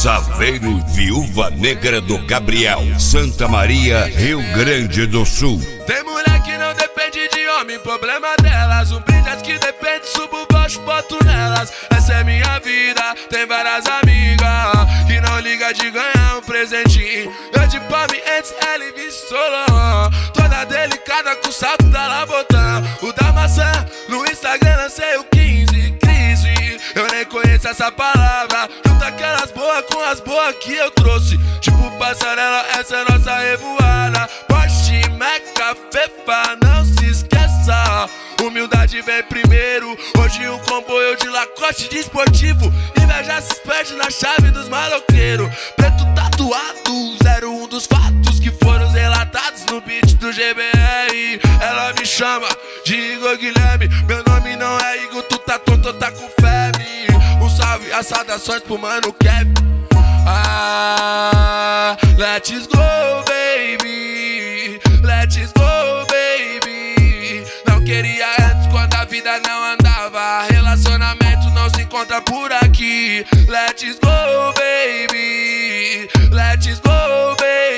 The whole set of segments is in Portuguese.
Saveiro Viúva Negra do Gabriel, Santa Maria, Rio Grande do Sul. Tem mulher que não depende de homem, problema delas. Um brilhas que depende, subo baixo, boto nelas. Essa é minha vida, tem várias amigas que não liga de ganhar um presentinho. Eu de palme antes, ela e Solon, toda delicada com o salto da Labotã. O da maçã, no Instagram lancei o 15, crise. Eu nem conheço essa palavra. Junta aquelas boas com as boas que eu trouxe. Tipo passarela, essa é nossa revoada. Porsche, Meca, Fefa, não se esqueça. Humildade vem primeiro. Hoje um comboio de Lacoste de esportivo. Inveja se perde na chave dos maloqueiros. Preto tatuado, 01 dos fatos que foram relatados no beat do GBR. Ela me chama de Igor Guilherme. Meu nome não é Igor, tu tá tonto, tá com febre. Um salve, as saudações pro mano Kevin. Ah, let's go, baby. Let's go, baby. Não queria antes quando a vida não andava. Relacionamento não se encontra por aqui. Let's go, baby. Let's go,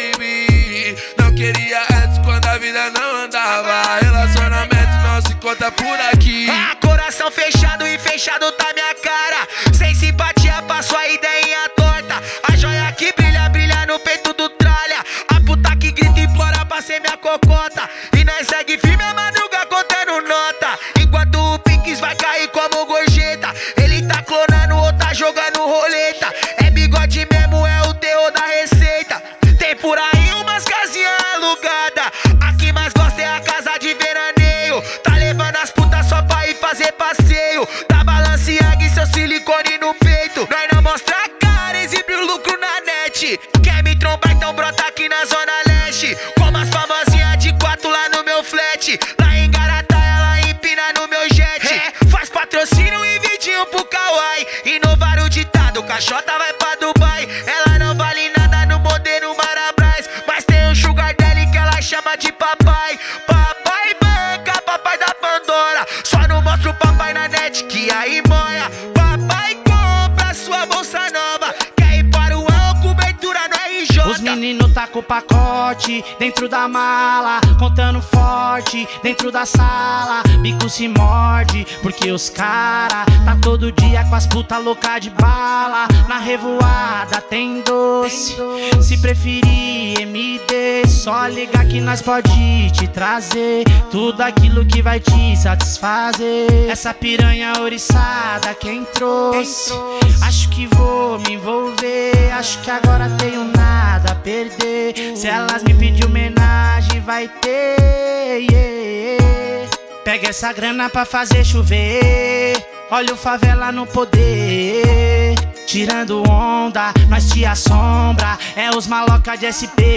baby. Não queria antes quando a vida não andava. Relacionamento não se encontra por aqui. Ah, coração fechado e fechado tá minha cara. Sem simpatia pra sua ideinha torta. A joia que brilha, brilha no peito do tralha. A puta que grita e implora pra ser minha cocota. E nós segue firme a madruga contando nota. Enquanto o Pinks vai cair como gorjeta. Ele tá clonando ou tá jogando roleta. É bigode mesmo, é o terror da receita. Tem por aí umas casinhas alugadas. A que mais gosta é a casa de veraneio. Tá levando as putas só pra ir fazer passeio. Tá Balenciaga e seu silicone no peito. Nós não mostra a cara, exibe o lucro na net. Quer me trombar, então brota aqui na zona leste. Como as famosinhas de 4 lá no meu flat. Lá em Garatá, ela empina no meu jet. Faz patrocínio e vidinho pro Kawaii. Inovar o ditado, caixota vai pra Dubai. Ela não vale nada no modelo Marabras. Mas tem um sugar daddy que ela chama de papai. Papai banca, papai da Pandora. Só não mostra o papai na net que aí moia. Papai compra sua bolsa nova. Quer ir para o álcool, cobertura no RJ. Os meninos tá com o pacote dentro da mala, contando forte dentro da sala. Bico se morde, porque os cara tá todo dia com as puta louca de bala. Na revoada tem doce, se preferir MD, só ligar que nós pode te trazer tudo aquilo que vai te satisfazer. Essa piranha ouriçada quem trouxe, acho que vou me envolver. Acho que agora tenho nada a perder. Se elas me pedir homenagem vai ter, yeah. Pega essa grana pra fazer chover. Olha o favela no poder. Tirando onda, nós te assombra. É os maloca de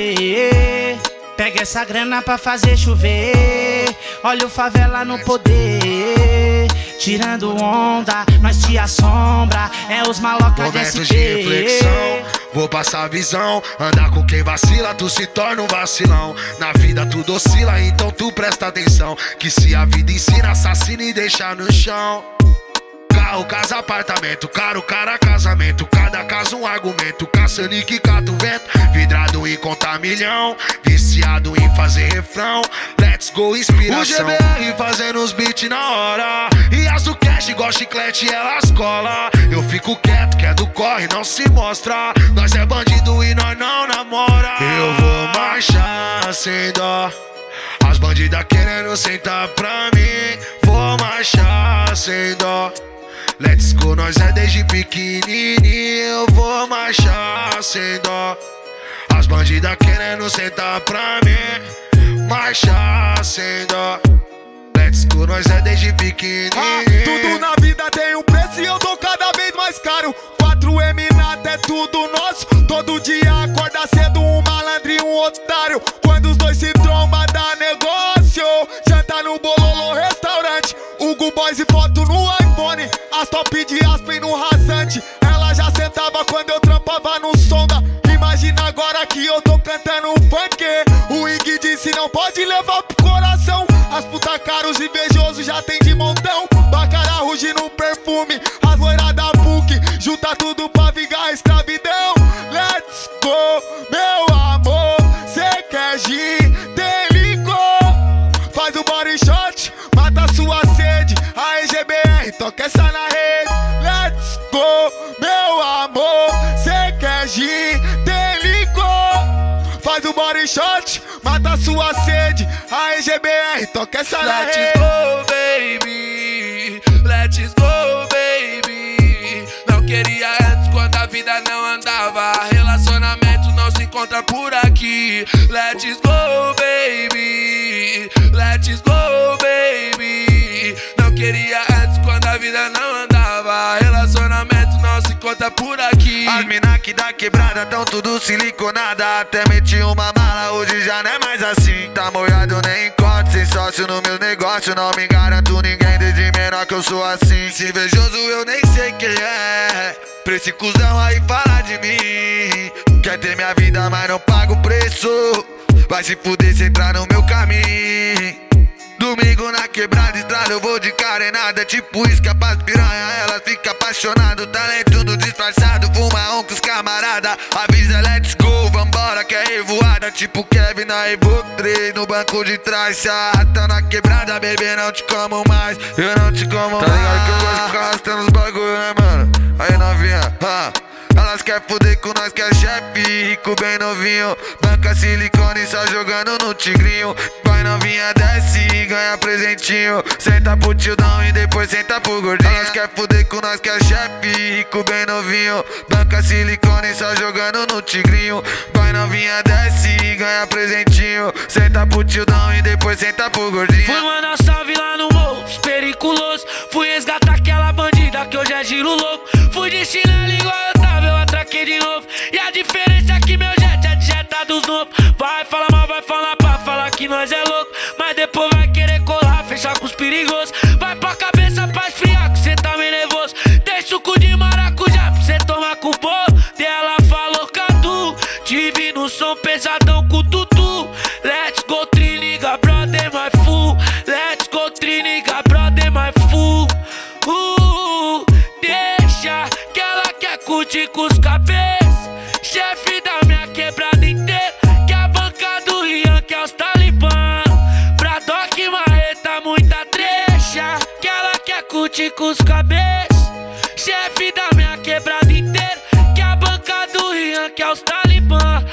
SP. Pega essa grana pra fazer chover. Olha o favela no poder. Tirando onda, nós te assombra. É os maloca de SP. Momentos de reflexão, vou passar a visão. Andar com quem vacila, tu se torna um vacilão. Na vida tudo oscila, então tu presta atenção. Que se a vida ensina, assassina e deixa no chão. Carro, casa, apartamento, caro, cara, casamento. Cada caso um argumento, caçando e que cata o vento. Vidrado em contar milhão, viciado em fazer refrão. Let's go, inspiração. O GBR fazendo os beats na hora. E as do cash, igual chiclete, elas cola. Eu fico quieto, que é do corre, não se mostra. Nós é bandido e nós não namora. Eu vou marchar sem dó. As bandidas querendo sentar pra mim. Vou marchar sem dó. Let's go, nós é desde pequenininho. Eu vou marchar sem dó. As bandidas querendo sentar pra mim. Marchar sem dó. Let's go, nós é desde pequenininho. Tudo na vida tem um preço e eu tô cada vez mais caro. 4M nada é tudo nosso. Todo dia acorda cedo um malandro e um otário. Quando os dois se trombam dá negócio. Janta no Bololô restaurante. Hugo Boys e foto no iPhone. As top de Aspen no rasante. Ela já sentava quando eu trampava no Sonda. Imagina agora que eu tô cantando um funk. O Ig disse não pode levar pro coração. As puta caros invejosos já tem de montão. Bacará ruge no perfume. As loiras da PUC junta tudo pra vingar a escravidão. toca essa na rede. Let's go, meu amor. Cê quer gin, tem licor. Faz o body shot, mata sua sede. A EGBR, toca essa na rede. Let's go, baby. Let's go, baby. Não queria antes quando a vida não andava. Relacionamento não se encontra por aqui. Let's go, baby. Let's go, baby. Não queria antes quando a vida não andava. Relacionamento não se encontra por aqui. As mina que da quebrada tão tudo siliconada. Até meti uma mala, hoje já não é mais assim. Tá molhado, nem encontro, sem sócio no meu negócio. Não me garanto ninguém desde menor que eu sou assim. Se invejoso eu nem sei quem é. Pra esse cuzão aí falar de mim. Quer ter minha vida mas não paga o preço. Vai se fuder se entrar no meu caminho. Domingo na quebrada, estrada, eu vou de carenada. Tipo isca pras piranha, elas ficam apaixonadas. Talento no disfarçado, fuma com os camarada. Avisa, let's go, vambora que é revoada. Tipo Kevin na Evo 3, no banco de trás. Se arrasta na quebrada, bebê, não te como mais. Eu não te como mais. Tá ligado que eu gosto de ficar arrastando os bagulho, né, mano? Aí novinha, elas quer fuder com nós que é chefe, rico bem novinho. Banca silicone só jogando no tigrinho. Vai novinha, desce e ganha presentinho. Senta pro tildão e depois senta pro gordinho. Elas quer fuder com nós que é chefe, rico bem novinho. Banca silicone só jogando no tigrinho. Vai novinha, desce e ganha presentinho. Senta pro tildão e depois senta pro gordinho. Fui mandar salve lá no morro, periculoso. Fui resgatar aquela bandida que hoje é giro louco. Fui de chinelo igual eu tava, eu atraquei de novo. E a diferença é que meu jet é de jeta dos novos. Vai falar mal, vai falar pra falar que nós é louco. Mas depois vai querer colar, fechar com os perigosos. Vai pra cabeça pra esfriar que cê tá meio nervoso. Tem suco de maracujá pra cê tomar com o bolo. Ela falou catu, tive no som pesadão com o tutu. Let's go triniga, brother, my fool. Let's go triniga, brother, my fool. Deixa que ela quer curtir com os cabeças. Chefe da minha quebrada inteira. Que a banca do Rian, que é os talibã. Pra Doc Marreta, muita trecha. Que ela quer curtir com os cabeças. Chefe da minha quebrada inteira. Que a banca do Rian, que é os talibã.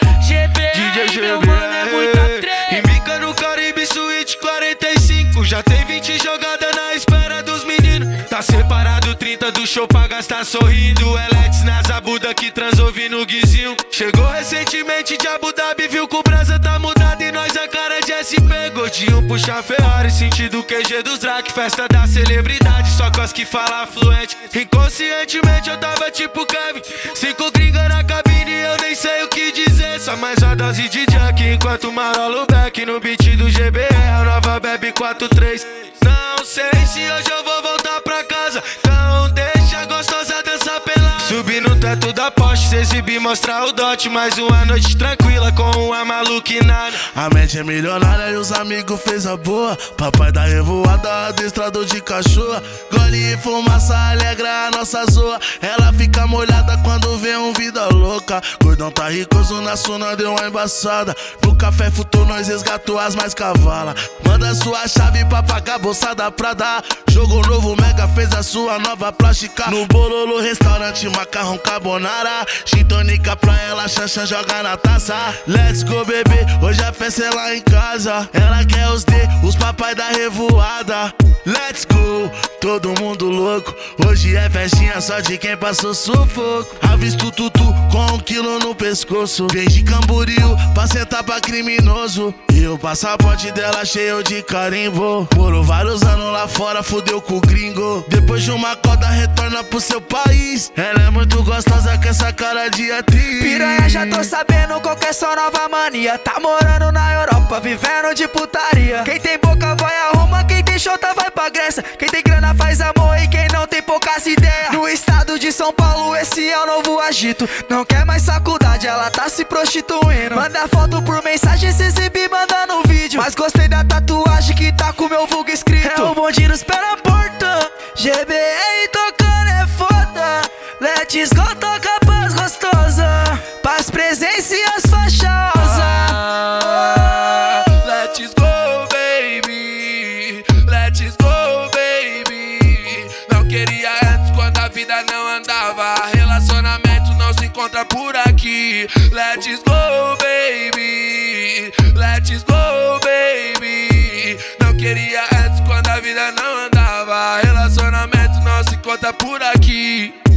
GBR, meu mano, é muita trecha. Embica no Caribe Suite 45. Já tem 20 jogadas na espera dos meninos. Tá separado 30 do show pra gastar sorrindo. Eletes na zabuda que transou no guizinho. Chegou recentemente de Abu Dhabi, viu que o brasa tá mudado e nós a cara de SP. Gordinho puxa Ferrari, sentido QG dos Drac. Festa da celebridade, só com as que fala fluente. Inconscientemente eu tava tipo Kevin. 5 gringa na cabine, eu nem sei o que dizer. Só mais uma dose de Jack, enquanto marolo back no beat do GBR, a nova bebe 4-3. Não sei se hoje eu vou voltar pra casa, então deixa a gostosa dançar pelada. Subir no teto da Porsche, se exibir, mostrar o dote. Mais uma noite tranquila com uma maluquinada. A mente é milionária e os amigos fez a boa. Papai da revoada, adestrador de cachorro. Gole e fumaça alegra a nossa zoa. Ela fica molhada quando vê um vida louca. Gordão tá ricoso na suna, deu uma embaçada. No café futou, nós resgatou as mais cavala. Manda sua chave pra pagar bolsada pra dar. Jogo novo, Mega fez a sua nova plástica. No Bololo, restaurante, macarrão carbonara. Gin tônica pra ela, chancha, joga na taça. Let's go, bebê, hoje a festa é lá em casa. Ela quer os D, os papai da revoada. Let's go, todo mundo louco. Hoje é festinha só de quem passou sufoco. Avisto tutu com 1 quilo no pescoço. Vem de Camboriú pra sentar pra criminoso. E o passaporte dela cheio de carimbo. Morou vários anos lá fora, fudeu com o gringo. Depois de uma coda retorna pro seu país. Ela é muito gostosa com essa cara de atriz. Piranha, já tô sabendo qual que é sua nova mania. Tá morando na Europa, vivendo de putaria. Quem tem boca vai arruma, quem tem chota vai pra Grécia. Quem tem grana faz amor e quem não tem poucas ideias. No estado de São Paulo esse é o novo agito. Não quer mais faculdade, ela tá se prostituindo. Manda foto por mensagem, se exibir mandando vídeo. Mas gostei da tatuagem que tá com meu vulgo escrito. É o bonde nos pé na porta. GBR tocando é foda. Let's go, toca paz gostosa. Paz, presença e as faixosas. Let's go, baby. Let's go, baby. Não queria andava. Relacionamento não se encontra por aqui. Let's go, baby. Let's go, baby. Não queria antes quando a vida não andava. Relacionamento não se encontra por aqui.